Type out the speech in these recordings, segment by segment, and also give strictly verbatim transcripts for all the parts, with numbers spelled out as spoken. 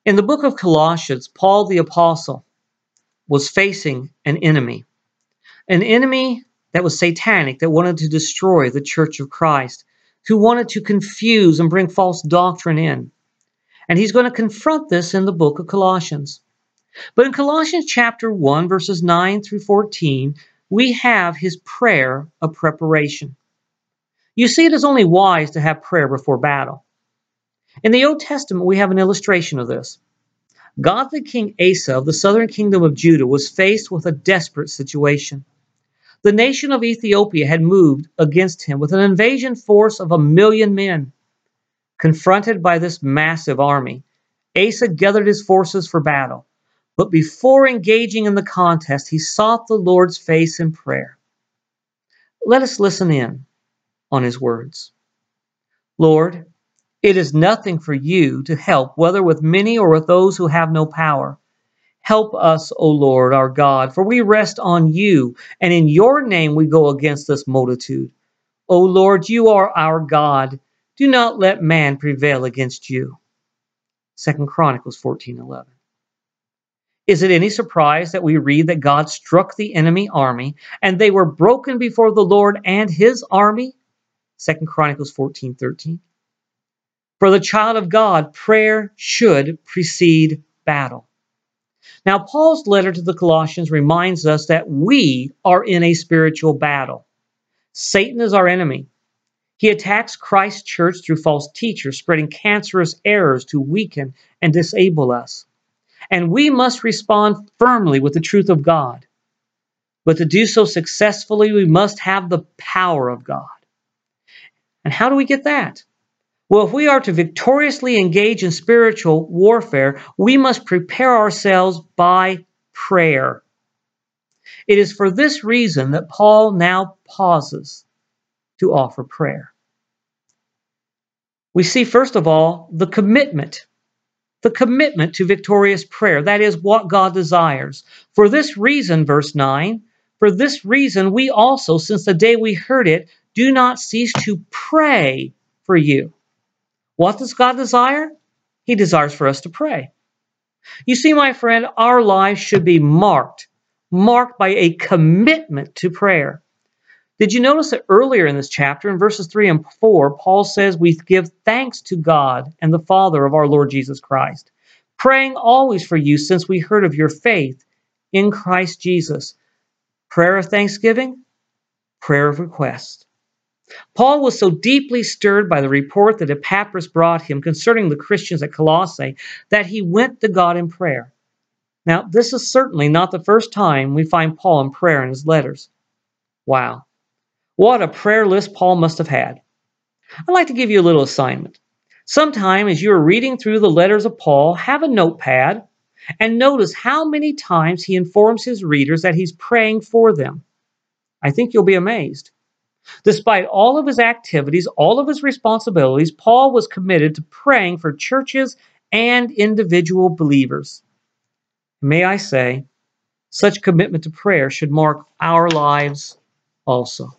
In the book of Colossians, Paul the Apostle was facing an enemy, an enemy that was satanic, that wanted to destroy the church of Christ, who wanted to confuse and bring false doctrine in. And he's going to confront this in the book of Colossians. But in Colossians chapter one, verses nine through fourteen, we have his prayer of preparation. You see, it is only wise to have prayer before battle. In the Old Testament, we have an illustration of this. Godly King Asa of the southern kingdom of Judah was faced with a desperate situation. The nation of Ethiopia had moved against him with an invasion force of a million men. Confronted by this massive army, Asa gathered his forces for battle. But before engaging in the contest, he sought the Lord's face in prayer. Let us listen in on his words. Lord, it is nothing for you to help, whether with many or with those who have no power. Help us, O Lord, our God, for we rest on you, and in your name we go against this multitude. O Lord, you are our God. Do not let man prevail against you. Second Chronicles fourteen eleven. Is it any surprise that we read that God struck the enemy army and they were broken before the Lord and his army? Second Chronicles fourteen thirteen. For the child of God, prayer should precede battle. Now, Paul's letter to the Colossians reminds us that we are in a spiritual battle. Satan is our enemy. He attacks Christ's church through false teachers, spreading cancerous errors to weaken and disable us. And we must respond firmly with the truth of God. But to do so successfully, we must have the power of God. And how do we get that? Well, if we are to victoriously engage in spiritual warfare, we must prepare ourselves by prayer. It is for this reason that Paul now pauses to offer prayer. We see, first of all, the commitment The commitment to victorious prayer. That is what God desires. For this reason, verse nine, for this reason we also, since the day we heard it, do not cease to pray for you. What does God desire? He desires for us to pray. You see, my friend, our lives should be marked, marked by a commitment to prayer. Did you notice that earlier in this chapter, in verses three and four, Paul says we give thanks to God and the Father of our Lord Jesus Christ, praying always for you since we heard of your faith in Christ Jesus. Prayer of thanksgiving, prayer of request. Paul was so deeply stirred by the report that Epaphras brought him concerning the Christians at Colossae that he went to God in prayer. Now, this is certainly not the first time we find Paul in prayer in his letters. Wow. What a prayer list Paul must have had. I'd like to give you a little assignment. Sometime as you are reading through the letters of Paul, have a notepad and notice how many times he informs his readers that he's praying for them. I think you'll be amazed. Despite all of his activities, all of his responsibilities, Paul was committed to praying for churches and individual believers. May I say, such commitment to prayer should mark our lives also.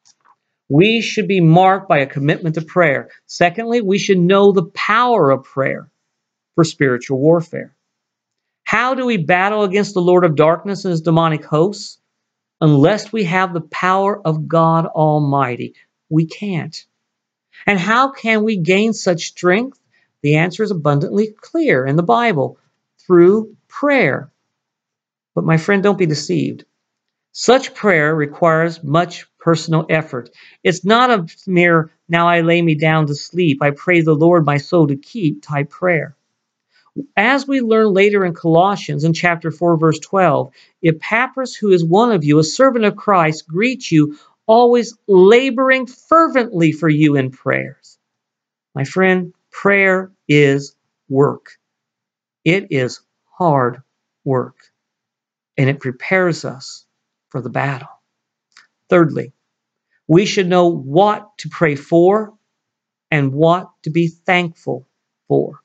We should be marked by a commitment to prayer. Secondly, we should know the power of prayer for spiritual warfare. How do we battle against the Lord of darkness and his demonic hosts? Unless we have the power of God Almighty, we can't. And how can we gain such strength? The answer is abundantly clear in the Bible, through prayer. But my friend, don't be deceived. Such prayer requires much personal effort. It's not a mere, now I lay me down to sleep, I pray the Lord my soul to keep type prayer. As we learn later in Colossians in chapter four, verse twelve, Epaphras, who is one of you, a servant of Christ, greets you, always laboring fervently for you in prayers. My friend, prayer is work. It is hard work, and it prepares us for the battle. Thirdly, we should know what to pray for and what to be thankful for.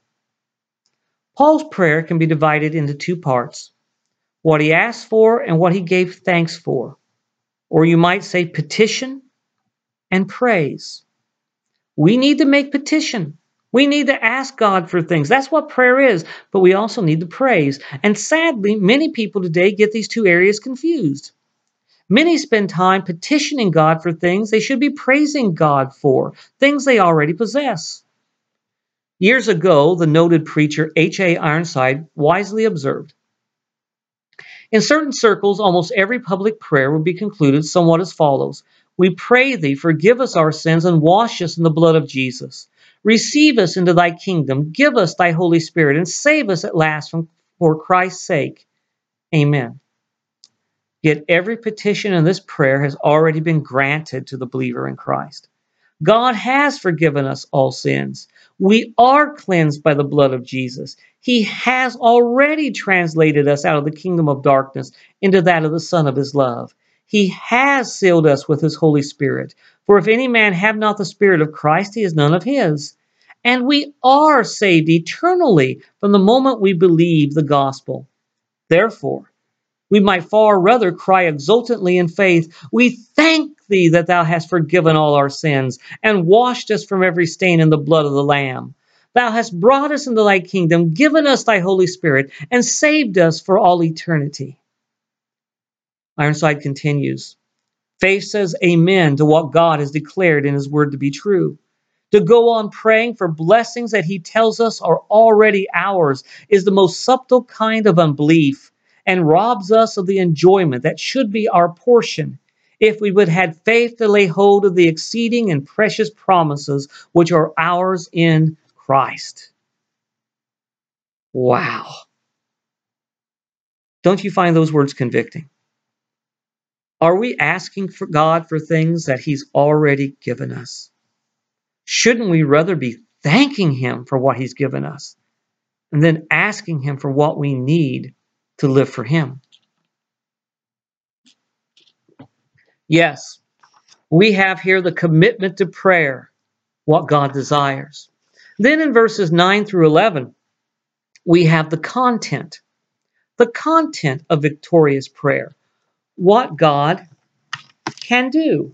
Paul's prayer can be divided into two parts, what he asked for and what he gave thanks for, or you might say petition and praise. We need to make petition. We need to ask God for things. That's what prayer is. But we also need to praise. And sadly, many people today get these two areas confused. Many spend time petitioning God for things they should be praising God for, things they already possess. Years ago, the noted preacher H A Ironside wisely observed, in certain circles, almost every public prayer would be concluded somewhat as follows: We pray thee, forgive us our sins, and wash us in the blood of Jesus. Receive us into thy kingdom, give us thy Holy Spirit, and save us at last from, for Christ's sake. Amen. Yet every petition in this prayer has already been granted to the believer in Christ. God has forgiven us all sins. We are cleansed by the blood of Jesus. He has already translated us out of the kingdom of darkness into that of the Son of his love. He has sealed us with his Holy Spirit. For if any man have not the Spirit of Christ, he is none of his. And we are saved eternally from the moment we believe the gospel. Therefore, we might far rather cry exultantly in faith, We thank thee that thou hast forgiven all our sins, and washed us from every stain in the blood of the Lamb. Thou hast brought us into thy kingdom, given us thy Holy Spirit, and saved us for all eternity. Ironside continues, faith says amen to what God has declared in his word to be true. To go on praying for blessings that he tells us are already ours is the most subtle kind of unbelief, and robs us of the enjoyment that should be our portion if we would have faith to lay hold of the exceeding and precious promises which are ours in Christ. Wow. Don't you find those words convicting? Are we asking for God for things that he's already given us? Shouldn't we rather be thanking him for what he's given us and then asking him for what we need to live for him? Yes, we have here the commitment to prayer, what God desires. Then in verses nine through eleven, we have the content, the content of victorious prayer, what God can do.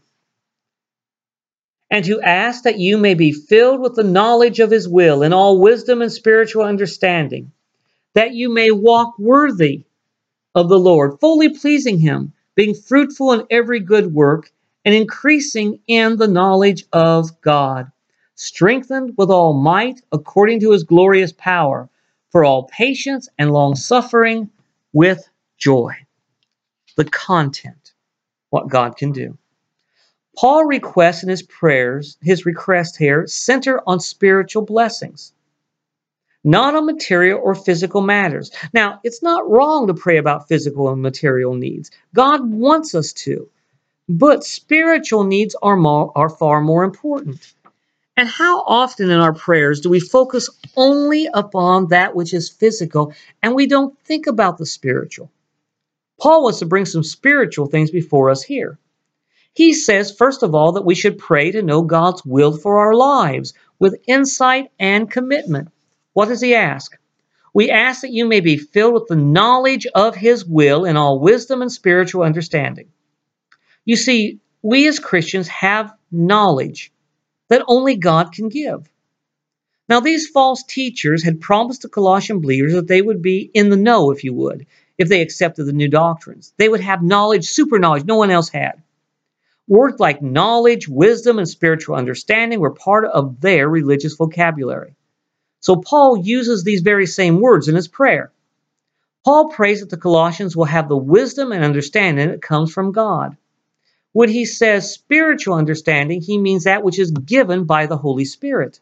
And to ask that you may be filled with the knowledge of his will in all wisdom and spiritual understanding, that you may walk worthy of the Lord, fully pleasing him, being fruitful in every good work, and increasing in the knowledge of God, strengthened with all might according to his glorious power, for all patience and long suffering with joy. The content, what God can do. Paul requests in his prayers, his request here, center on spiritual blessings, not on material or physical matters. Now, it's not wrong to pray about physical and material needs. God wants us to. But spiritual needs are, more, are far more important. And how often in our prayers do we focus only upon that which is physical and we don't think about the spiritual? Paul wants to bring some spiritual things before us here. He says, first of all, that we should pray to know God's will for our lives with insight and commitment. What does he ask? We ask that you may be filled with the knowledge of his will in all wisdom and spiritual understanding. You see, we as Christians have knowledge that only God can give. Now, these false teachers had promised the Colossian believers that they would be in the know, if you would, if they accepted the new doctrines. They would have knowledge, super knowledge, no one else had. Words like knowledge, wisdom, and spiritual understanding were part of their religious vocabulary. So Paul uses these very same words in his prayer. Paul prays that the Colossians will have the wisdom and understanding that comes from God. When he says spiritual understanding, he means that which is given by the Holy Spirit.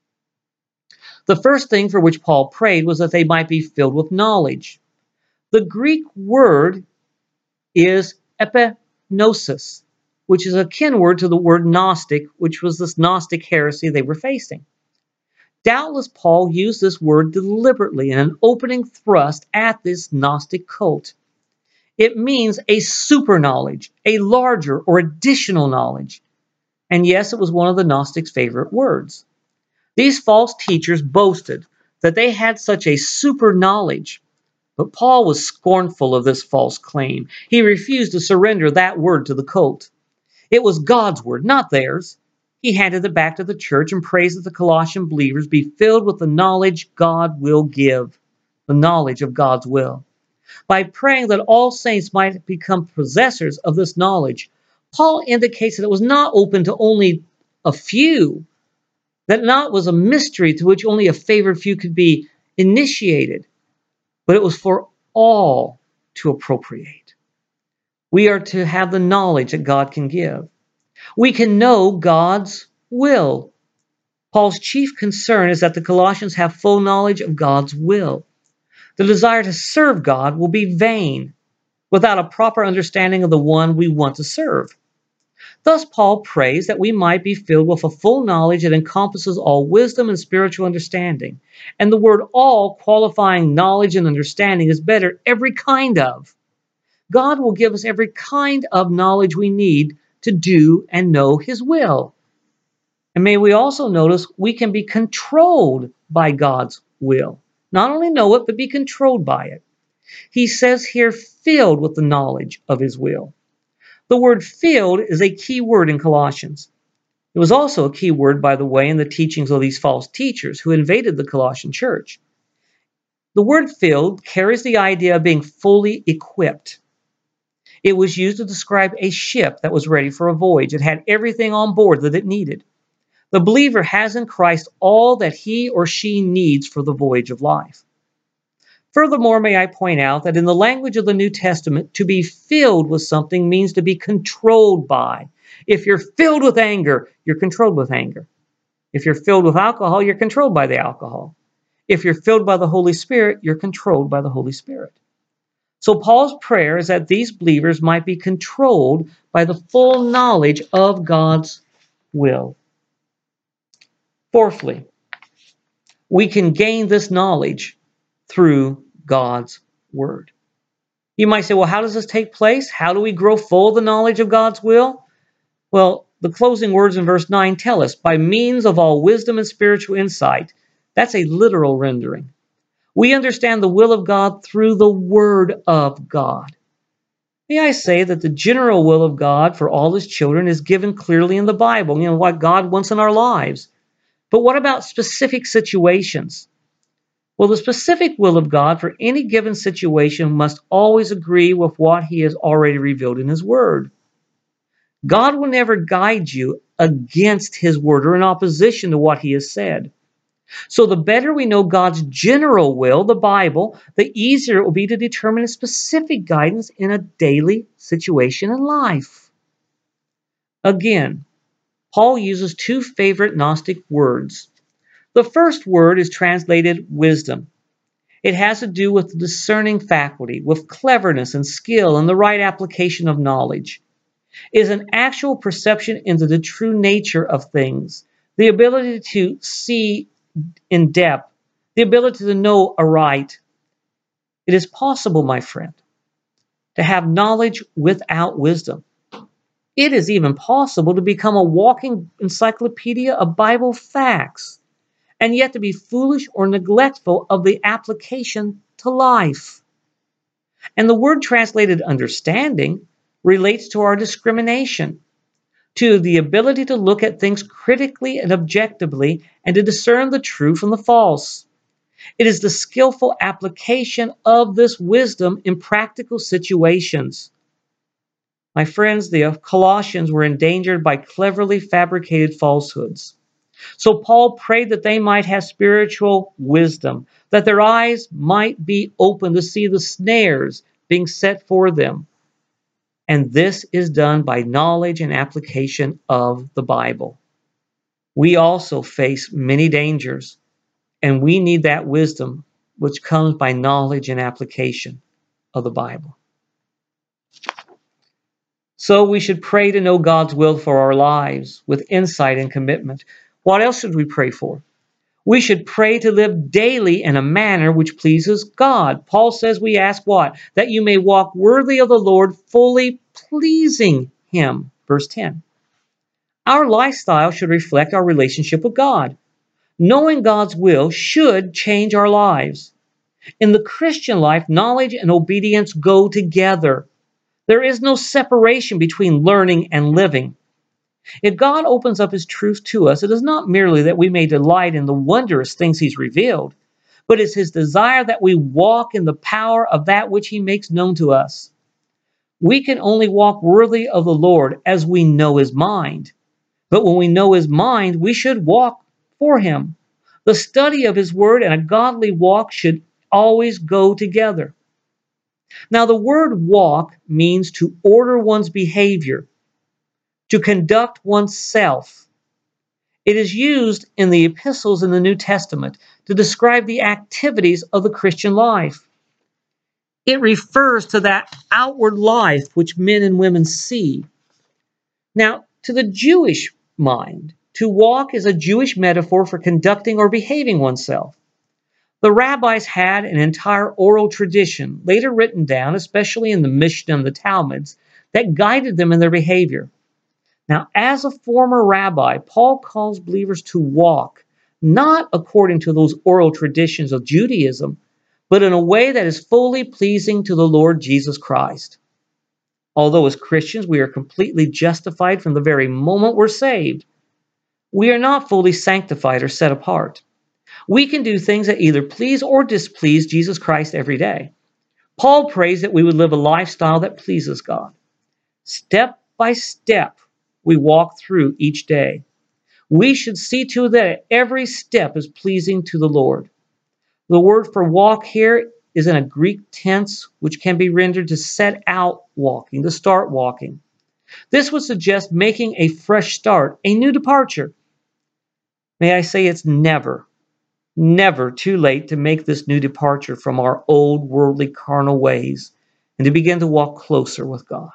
The first thing for which Paul prayed was that they might be filled with knowledge. The Greek word is epignosis, which is a kin word to the word Gnostic, which was this Gnostic heresy they were facing. Doubtless Paul used this word deliberately in an opening thrust at this Gnostic cult. It means a super knowledge, a larger or additional knowledge. And yes, it was one of the Gnostics' favorite words. These false teachers boasted that they had such a super knowledge, but Paul was scornful of this false claim. He refused to surrender that word to the cult. It was God's word, not theirs. He handed it back to the church and prays that the Colossian believers be filled with the knowledge God will give, the knowledge of God's will. By praying that all saints might become possessors of this knowledge, Paul indicates that it was not open to only a few, that not was a mystery to which only a favored few could be initiated, but it was for all to appropriate. We are to have the knowledge that God can give. We can know God's will. Paul's chief concern is that the Colossians have full knowledge of God's will. The desire to serve God will be vain without a proper understanding of the one we want to serve. Thus, Paul prays that we might be filled with a full knowledge that encompasses all wisdom and spiritual understanding. And the word all, qualifying knowledge and understanding, is better every kind of. God will give us every kind of knowledge we need to do and know His will. And may we also notice we can be controlled by God's will. Not only know it, but be controlled by it. He says here, filled with the knowledge of His will. The word filled is a key word in Colossians. It was also a key word, by the way, in the teachings of these false teachers who invaded the Colossian church. The word filled carries the idea of being fully equipped. It was used to describe a ship that was ready for a voyage. It had everything on board that it needed. The believer has in Christ all that he or she needs for the voyage of life. Furthermore, may I point out that in the language of the New Testament, to be filled with something means to be controlled by. If you're filled with anger, you're controlled with anger. If you're filled with alcohol, you're controlled by the alcohol. If you're filled by the Holy Spirit, you're controlled by the Holy Spirit. So Paul's prayer is that these believers might be controlled by the full knowledge of God's will. Fourthly, we can gain this knowledge through God's Word. You might say, well, how does this take place? How do we grow full of the knowledge of God's will? Well, the closing words in verse nine tell us, by means of all wisdom and spiritual insight. That's a literal rendering. We understand the will of God through the Word of God. May I say that the general will of God for all His children is given clearly in the Bible, you know, what God wants in our lives. But what about specific situations? Well, the specific will of God for any given situation must always agree with what He has already revealed in His Word. God will never guide you against His Word or in opposition to what He has said. So the better we know God's general will, the Bible, the easier it will be to determine a specific guidance in a daily situation in life. Again, Paul uses two favorite Gnostic words. The first word is translated wisdom. It has to do with the discerning faculty, with cleverness and skill and the right application of knowledge. It is an actual perception into the true nature of things, the ability to see in depth, the ability to know aright. It is possible, my friend, to have knowledge without wisdom. It is even possible to become a walking encyclopedia of Bible facts, and yet to be foolish or neglectful of the application to life. And the word translated understanding relates to our discrimination, to the ability to look at things critically and objectively and to discern the true from the false. It is the skillful application of this wisdom in practical situations. My friends, the Colossians were endangered by cleverly fabricated falsehoods. So Paul prayed that they might have spiritual wisdom, that their eyes might be open to see the snares being set for them. And this is done by knowledge and application of the Bible. We also face many dangers, and we need that wisdom which comes by knowledge and application of the Bible. So we should pray to know God's will for our lives with insight and commitment. What else should we pray for? We should pray to live daily in a manner which pleases God. Paul says we ask what? That you may walk worthy of the Lord, fully pleasing Him. Verse ten. Our lifestyle should reflect our relationship with God. Knowing God's will should change our lives. In the Christian life, knowledge and obedience go together. There is no separation between learning and living. If God opens up his truth to us, it is not merely that we may delight in the wondrous things he's revealed, but it's his desire that we walk in the power of that which he makes known to us. We can only walk worthy of the Lord as we know his mind. But when we know his mind, we should walk for him. The study of his word and a godly walk should always go together. Now, the word walk means to order one's behavior, to conduct oneself. It is used in the epistles in the New Testament to describe the activities of the Christian life. It refers to that outward life which men and women see. Now, to the Jewish mind, to walk is a Jewish metaphor for conducting or behaving oneself. The rabbis had an entire oral tradition, later written down, especially in the Mishnah and the Talmuds, that guided them in their behavior. Now, as a former rabbi, Paul calls believers to walk, not according to those oral traditions of Judaism, but in a way that is fully pleasing to the Lord Jesus Christ. Although as Christians we are completely justified from the very moment we're saved, we are not fully sanctified or set apart. We can do things that either please or displease Jesus Christ every day. Paul prays that we would live a lifestyle that pleases God. Step by step, we walk through each day. We should see to it that every step is pleasing to the Lord. The word for walk here is in a Greek tense, which can be rendered to set out walking, to start walking. This would suggest making a fresh start, a new departure. May I say it's never, never too late to make this new departure from our old worldly carnal ways and to begin to walk closer with God.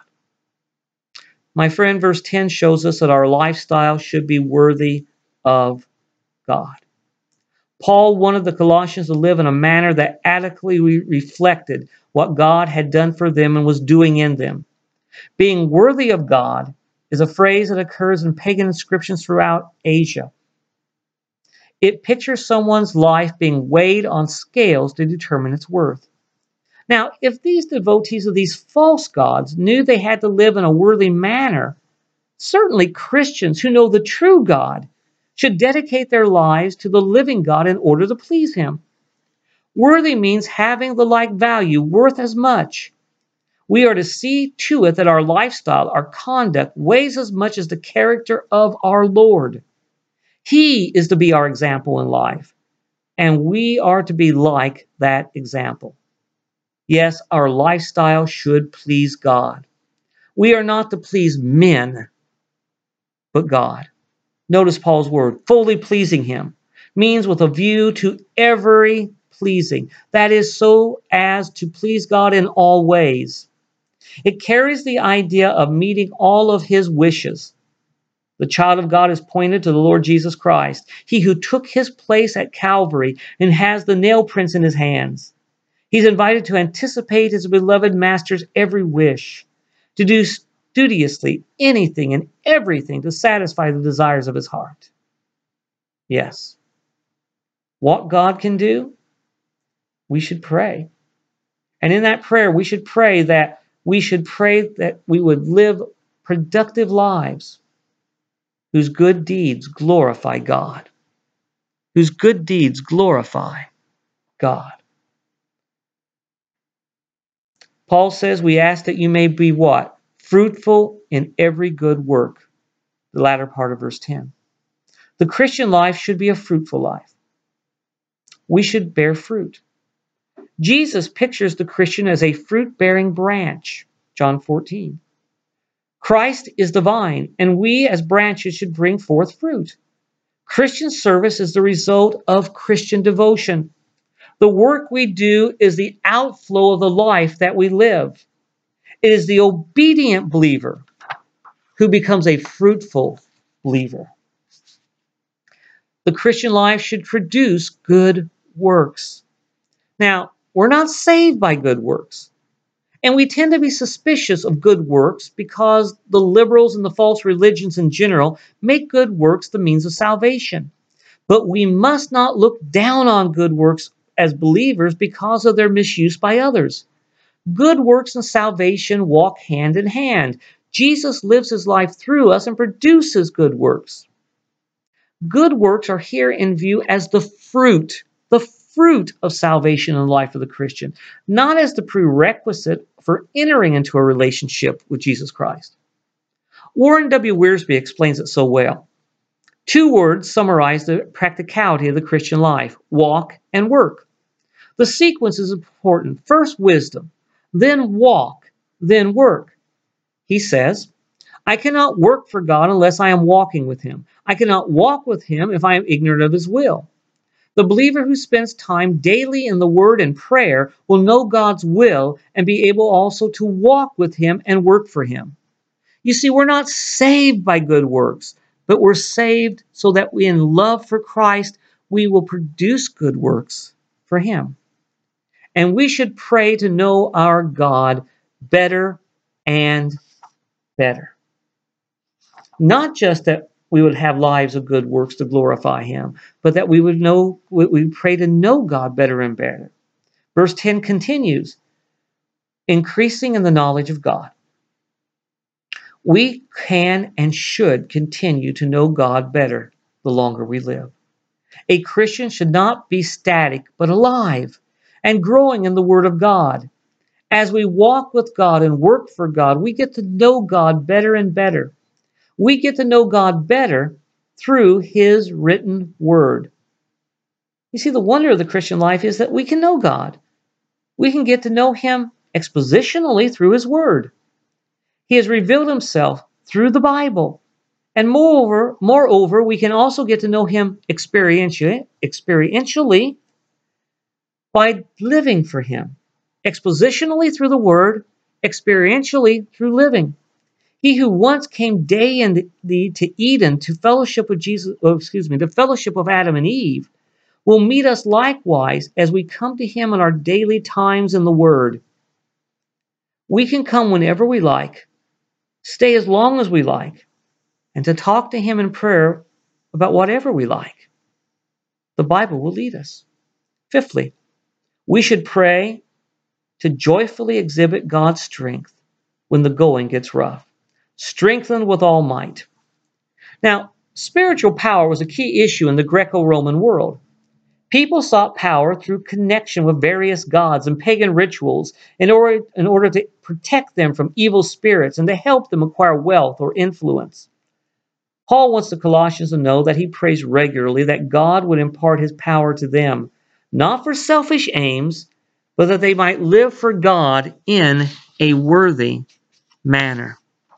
My friend, verse ten shows us that our lifestyle should be worthy of God. Paul wanted the Colossians to live in a manner that adequately reflected what God had done for them and was doing in them. Being worthy of God is a phrase that occurs in pagan inscriptions throughout Asia. It pictures someone's life being weighed on scales to determine its worth. Now, if these devotees of these false gods knew they had to live in a worthy manner, certainly Christians who know the true God should dedicate their lives to the living God in order to please him. Worthy means having the like value, worth as much. We are to see to it that our lifestyle, our conduct, weighs as much as the character of our Lord. He is to be our example in life, and we are to be like that example. Yes, our lifestyle should please God. We are not to please men, but God. Notice Paul's word, fully pleasing him, means with a view to every pleasing. That is, so as to please God in all ways. It carries the idea of meeting all of his wishes. The child of God is pointed to the Lord Jesus Christ, he who took his place at Calvary and has the nail prints in his hands. He's invited to anticipate his beloved master's every wish, to do studiously anything and everything to satisfy the desires of his heart. Yes. What God can do, we should pray. And in that prayer, we should pray that we should pray that we would live productive lives whose good deeds glorify God. Whose good deeds glorify God. Paul says, we ask that you may be what? Fruitful in every good work. The latter part of verse ten. The Christian life should be a fruitful life. We should bear fruit. Jesus pictures the Christian as a fruit-bearing branch. John fourteen. Christ is the vine, and we as branches should bring forth fruit. Christian service is the result of Christian devotion. The work we do is the outflow of the life that we live. It is the obedient believer who becomes a fruitful believer. The Christian life should produce good works. Now, we're not saved by good works. And we tend to be suspicious of good works because the liberals and the false religions in general make good works the means of salvation. But we must not look down on good works as believers because of their misuse by others. Good works and salvation walk hand in hand. Jesus lives his life through us and produces good works. Good works are here in view as the fruit, the fruit of salvation in the life of the Christian, not as the prerequisite for entering into a relationship with Jesus Christ. Warren W. Wiersbe explains it so well. Two words summarize the practicality of the Christian life: walk and work. The sequence is important. First, wisdom, then walk, then work. He says, I cannot work for God unless I am walking with him. I cannot walk with him if I am ignorant of his will. The believer who spends time daily in the word and prayer will know God's will and be able also to walk with him and work for him. You see, we're not saved by good works, but we're saved so that we, in love for Christ, we will produce good works for him. And we should pray to know our God better and better. Not just that we would have lives of good works to glorify him, but that we would know, we pray to know God better and better. Verse ten continues, increasing in the knowledge of God. We can and should continue to know God better the longer we live. A Christian should not be static, but alive and growing in the Word of God. As we walk with God and work for God, we get to know God better and better. We get to know God better through his written word. You see, the wonder of the Christian life is that we can know God. We can get to know him expositionally through his word. He has revealed himself through the Bible. And moreover, moreover, we can also get to know him experientially, experientially by living for him. Expositionally through the word, experientially through living. He who once came day and the to Eden to fellowship with Jesus, oh, excuse me, the fellowship of Adam and Eve, will meet us likewise as we come to him in our daily times in the Word. We can come whenever we like, stay as long as we like, and to talk to him in prayer about whatever we like. The Bible will lead us. Fifthly, we should pray to joyfully exhibit God's strength when the going gets rough. Strengthened with all might. Now, spiritual power was a key issue in the Greco-Roman world. People sought power through connection with various gods and pagan rituals in order, in order to protect them from evil spirits and to help them acquire wealth or influence. Paul wants the Colossians to know that he prays regularly that God would impart his power to them, not for selfish aims, but that they might live for God in a worthy manner.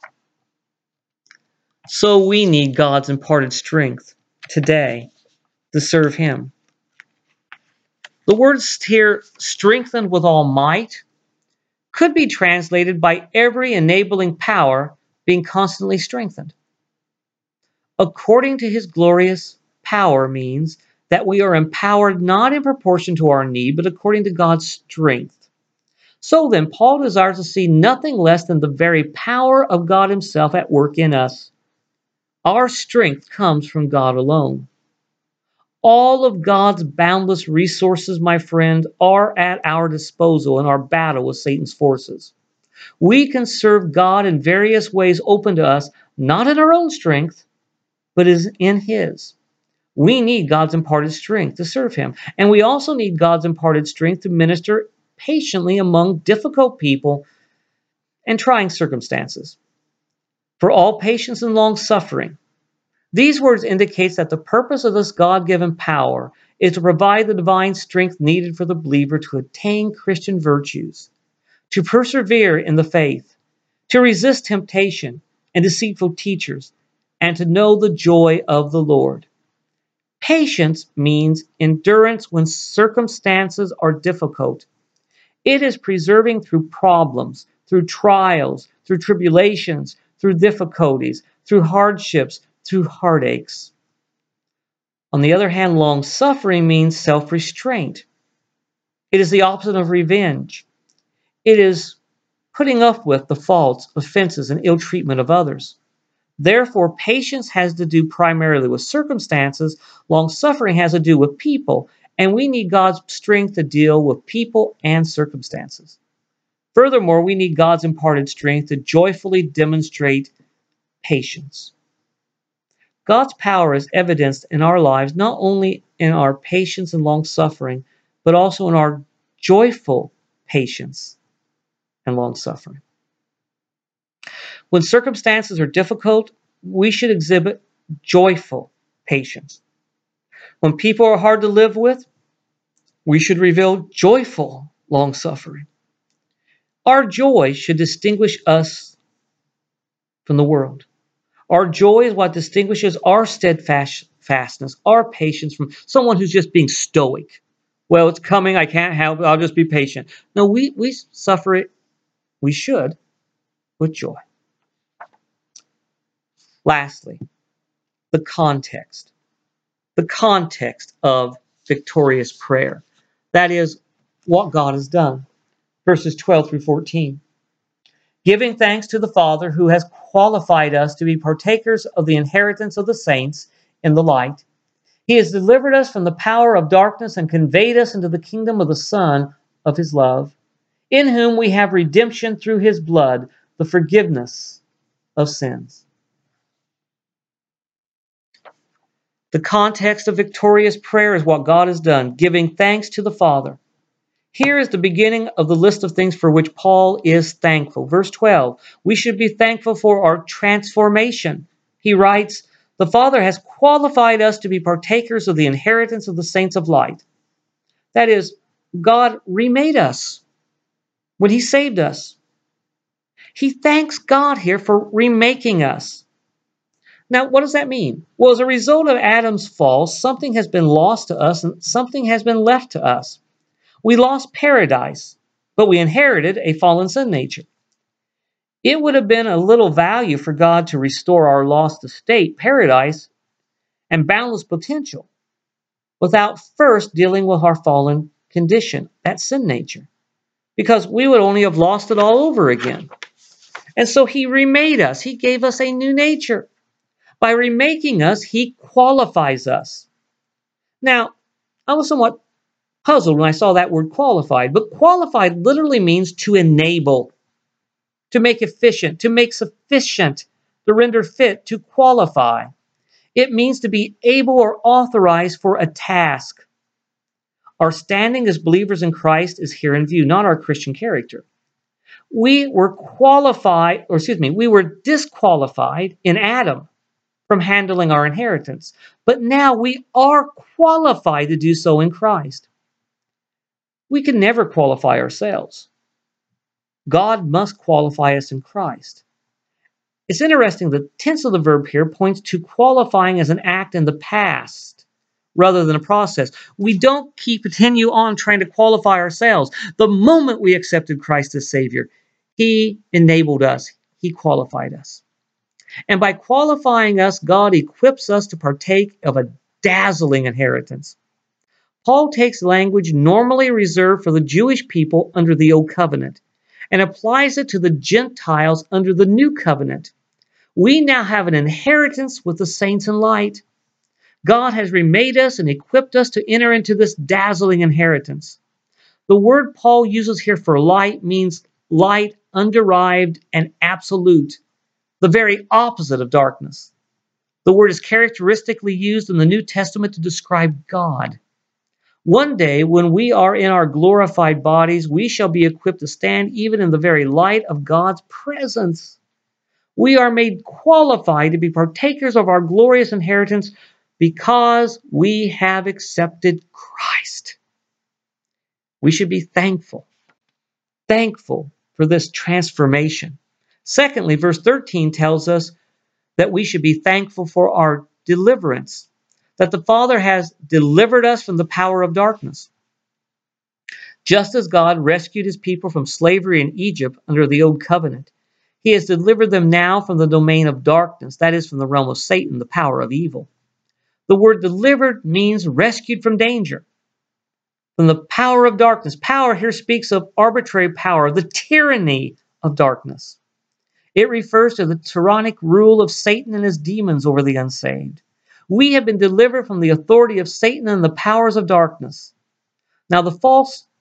So we need God's imparted strength today to serve him. The words here, strengthened with all might, could be translated by every enabling power being constantly strengthened. According to his glorious power means that we are empowered not in proportion to our need, but according to God's strength. So then, Paul desires to see nothing less than the very power of God himself at work in us. Our strength comes from God alone. All of God's boundless resources, my friend, are at our disposal in our battle with Satan's forces. We can serve God in various ways open to us, not in our own strength, but is in his. We need God's imparted strength to serve him. And we also need God's imparted strength to minister patiently among difficult people and trying circumstances. For all patience and long suffering. These words indicate that the purpose of this God-given power is to provide the divine strength needed for the believer to attain Christian virtues, to persevere in the faith, to resist temptation and deceitful teachers, and to know the joy of the Lord. Patience means endurance when circumstances are difficult. It is persevering through problems, through trials, through tribulations, through difficulties, through hardships, through heartaches. On the other hand, long-suffering means self-restraint. It is the opposite of revenge. It is putting up with the faults, offenses, and ill treatment of others. Therefore, patience has to do primarily with circumstances. Long-suffering has to do with people, and we need God's strength to deal with people and circumstances. Furthermore, we need God's imparted strength to joyfully demonstrate patience. God's power is evidenced in our lives not only in our patience and long suffering, but also in our joyful patience and long suffering. When circumstances are difficult, we should exhibit joyful patience. When people are hard to live with, we should reveal joyful long suffering. Our joy should distinguish us from the world. Our joy is what distinguishes our steadfastness, our patience from someone who's just being stoic. Well, it's coming, I can't help it, I'll just be patient. No, we, we suffer it, we should, with joy. Lastly, the context. The context of victorious prayer. That is what God has done. Verses twelve through fourteen. Giving thanks to the Father who has qualified us to be partakers of the inheritance of the saints in the light. He has delivered us from the power of darkness and conveyed us into the kingdom of the Son of his love, in whom we have redemption through his blood, the forgiveness of sins. The context of victorious prayer is what God has done, giving thanks to the Father. Here is the beginning of the list of things for which Paul is thankful. Verse twelve, we should be thankful for our transformation. He writes, the Father has qualified us to be partakers of the inheritance of the saints of light. That is, God remade us when he saved us. He thanks God here for remaking us. Now, what does that mean? Well, as a result of Adam's fall, something has been lost to us and something has been left to us. We lost paradise, but we inherited a fallen sin nature. It would have been a little value for God to restore our lost estate, paradise, and boundless potential without first dealing with our fallen condition, that sin nature, because we would only have lost it all over again. And so he remade us. He gave us a new nature. By remaking us, he qualifies us. Now, I was somewhat puzzled when I saw that word qualified, but qualified literally means to enable, to make efficient, to make sufficient, to render fit, to qualify. It means to be able or authorized for a task. Our standing as believers in Christ is here in view, not our Christian character. We were qualified, or excuse me, we were disqualified in Adam from handling our inheritance. But now we are qualified to do so in Christ. We can never qualify ourselves. God must qualify us in Christ. It's interesting, the tense of the verb here points to qualifying as an act in the past rather than a process. We don't keep continue on trying to qualify ourselves. The moment we accepted Christ as Savior, he enabled us. He qualified us. And by qualifying us, God equips us to partake of a dazzling inheritance. Paul takes language normally reserved for the Jewish people under the Old Covenant and applies it to the Gentiles under the New Covenant. We now have an inheritance with the saints in light. God has remade us and equipped us to enter into this dazzling inheritance. The word Paul uses here for light means light, underived, and absolute, the very opposite of darkness. The word is characteristically used in the New Testament to describe God. One day, when we are in our glorified bodies, we shall be equipped to stand even in the very light of God's presence. We are made qualified to be partakers of our glorious inheritance because we have accepted Christ. We should be thankful, thankful for this transformation. Secondly, verse thirteen tells us that we should be thankful for our deliverance, that the Father has delivered us from the power of darkness. Just as God rescued his people from slavery in Egypt under the Old Covenant, he has delivered them now from the domain of darkness, that is, from the realm of Satan, the power of evil. The word delivered means rescued from danger, from the power of darkness. Power here speaks of arbitrary power, the tyranny of darkness. It refers to the tyrannic rule of Satan and his demons over the unsaved. We have been delivered from the authority of Satan and the powers of darkness. Now, the false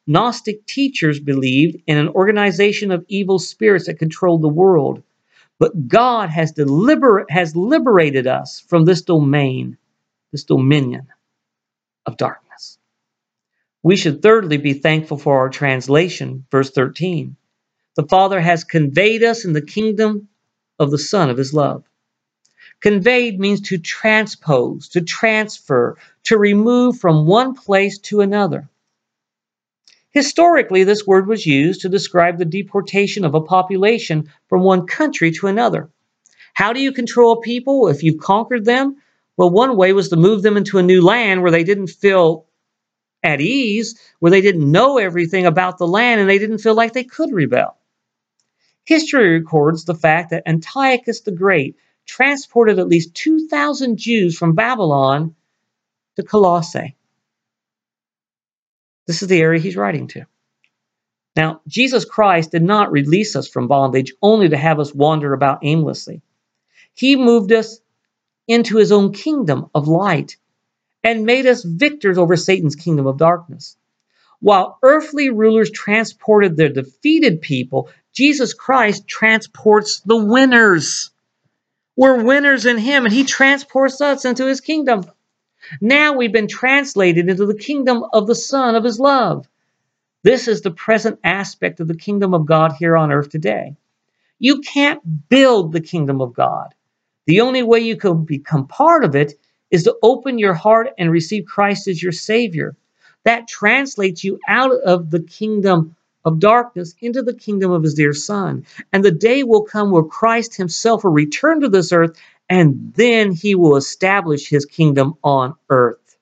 Gnostic teachers believed in an organization of evil spirits that controlled the world. But God has, deliber- has liberated us from this domain, this dominion of darkness. We should thirdly be thankful for our translation, verse thirteen. The Father has conveyed us in the kingdom of the Son of his love. Conveyed means to transpose, to transfer, to remove from one place to another. Historically, this word was used to describe the deportation of a population from one country to another. How do you control people if you've conquered them? Well, one way was to move them into a new land where they didn't feel at ease, where they didn't know everything about the land and they didn't feel like they could rebel. History records the fact that Antiochus the Great transported at least two thousand Jews from Babylon to Colossae. This is the area he's writing to. Now, Jesus Christ did not release us from bondage only to have us wander about aimlessly. He moved us into his own kingdom of light and made us victors over Satan's kingdom of darkness. While earthly rulers transported their defeated people, Jesus Christ transports the winners. We're winners in him, and he transports us into his kingdom. Now we've been translated into the kingdom of the Son of his love. This is the present aspect of the kingdom of God here on earth today. You can't build the kingdom of God. The only way you can become part of it is to open your heart and receive Christ as your Savior. That translates you out of the kingdom of darkness into the kingdom of his dear Son. And the day will come where Christ himself will return to this earth, and then he will establish his kingdom on earth.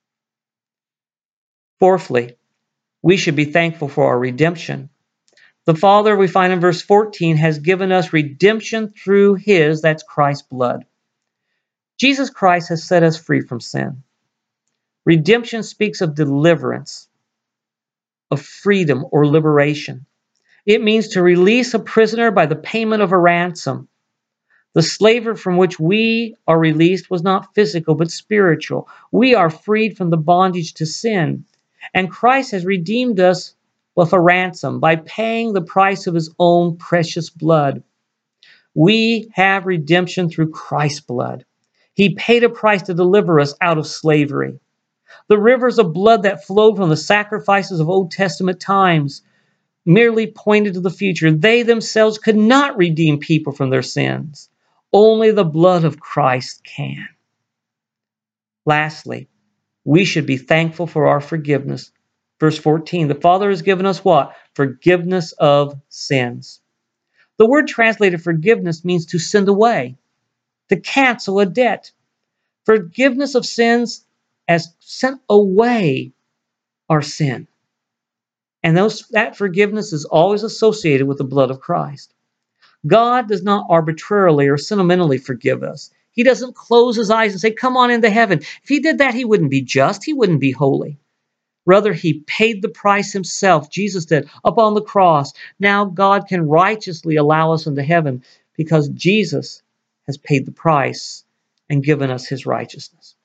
Fourthly, we should be thankful for our redemption. The Father, we find in verse fourteen, has given us redemption through his, that's Christ's blood. Jesus Christ has set us free from sin. Redemption speaks of deliverance, of freedom or liberation. It means to release a prisoner by the payment of a ransom. The slavery from which we are released was not physical but spiritual. We are freed from the bondage to sin. And Christ has redeemed us with a ransom by paying the price of his own precious blood. We have redemption through Christ's blood. He paid a price to deliver us out of slavery. The rivers of blood that flowed from the sacrifices of Old Testament times merely pointed to the future. They themselves could not redeem people from their sins. Only the blood of Christ can. Lastly, we should be thankful for our forgiveness. Verse fourteen, the Father has given us what? Forgiveness of sins. The word translated forgiveness means to send away, to cancel a debt. Forgiveness of sins has sent away our sin. And those, that forgiveness is always associated with the blood of Christ. God does not arbitrarily or sentimentally forgive us. He doesn't close his eyes and say, come on into heaven. If he did that, he wouldn't be just. He wouldn't be holy. Rather, he paid the price himself. Jesus did, up on the cross. Now God can righteously allow us into heaven because Jesus has paid the price and given us his righteousness.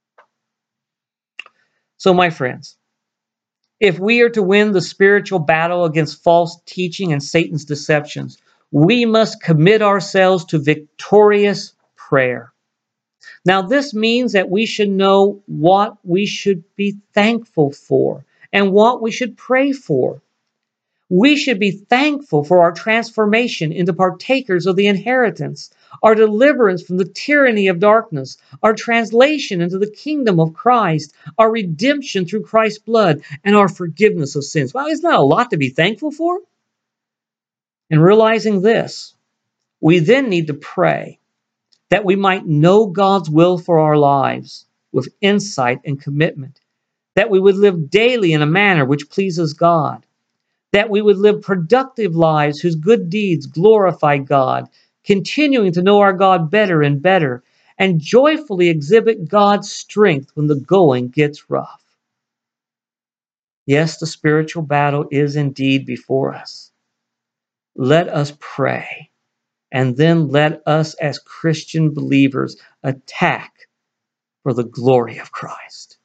So, my friends, if we are to win the spiritual battle against false teaching and Satan's deceptions, we must commit ourselves to victorious prayer. Now, this means that we should know what we should be thankful for and what we should pray for. We should be thankful for our transformation into partakers of the inheritance, our deliverance from the tyranny of darkness, our translation into the kingdom of Christ, our redemption through Christ's blood, and our forgiveness of sins. Well, isn't that a lot to be thankful for? And realizing this, we then need to pray that we might know God's will for our lives with insight and commitment, that we would live daily in a manner which pleases God, that we would live productive lives whose good deeds glorify God, continuing to know our God better and better, and joyfully exhibit God's strength when the going gets rough. Yes, the spiritual battle is indeed before us. Let us pray, and then let us as Christian believers attack for the glory of Christ.